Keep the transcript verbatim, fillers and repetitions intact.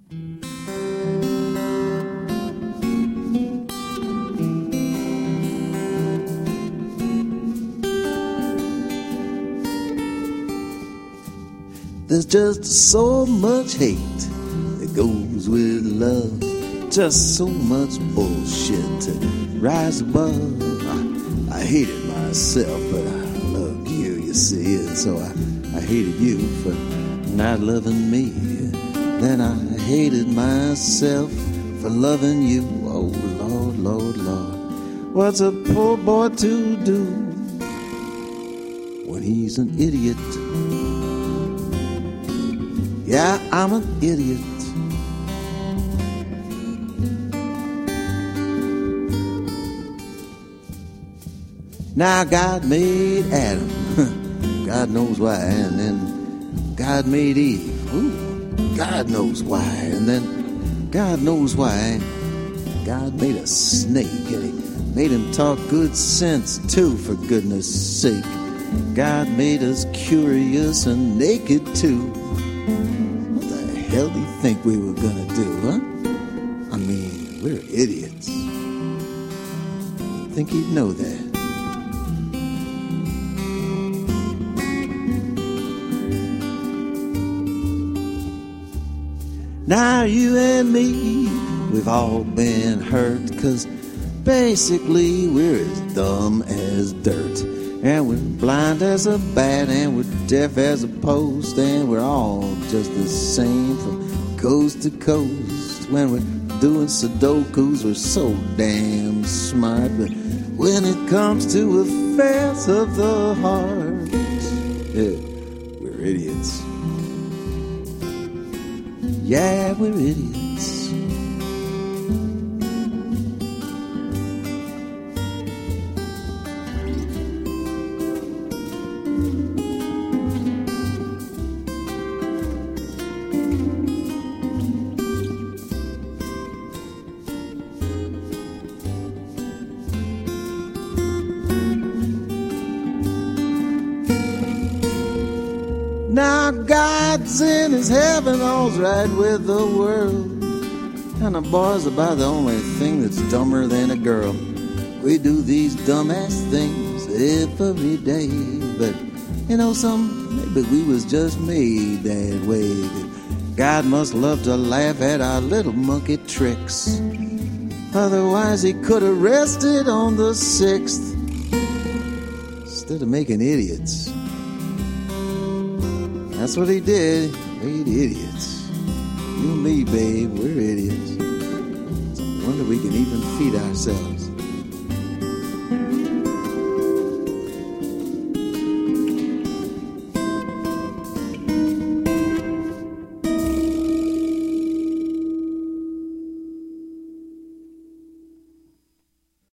There's just so much hate that goes with love, just so much bullshit to rise above. I, I hated myself, but I loved you, you see, and so I, I hated you for not loving me. Then I hated myself for loving you. Oh, Lord, Lord, Lord, what's a poor boy to do when he's an idiot? Yeah, I'm an idiot. Now God made Adam, God knows why, and then God made Eve, ooh, God knows why, and then God knows why, God made a snake, and he made him talk good sense too, for goodness sake. God made us curious and naked too. What the hell do you think we were gonna do, huh? I mean, we're idiots. Think he'd know that? Now you and me, we've all been hurt, 'cause basically we're as dumb as dirt. And we're blind as a bat, and we're deaf as a post, and we're all just the same from coast to coast. When we're doing Sudokus, we're so damn smart, but when it comes to affairs of the heart, yeah, we're idiots. Yeah, we're idiots. Now God's in his heaven, all's right with the world, and the boys are about the only thing that's dumber than a girl. We do these dumbass things every day, but you know something, maybe we was just made that way. God must love to laugh at our little monkey tricks, otherwise he could have rested on the sixth instead of making idiots. That's what he did. He made idiots. You and me, babe, we're idiots. It's a wonder we can even feed ourselves.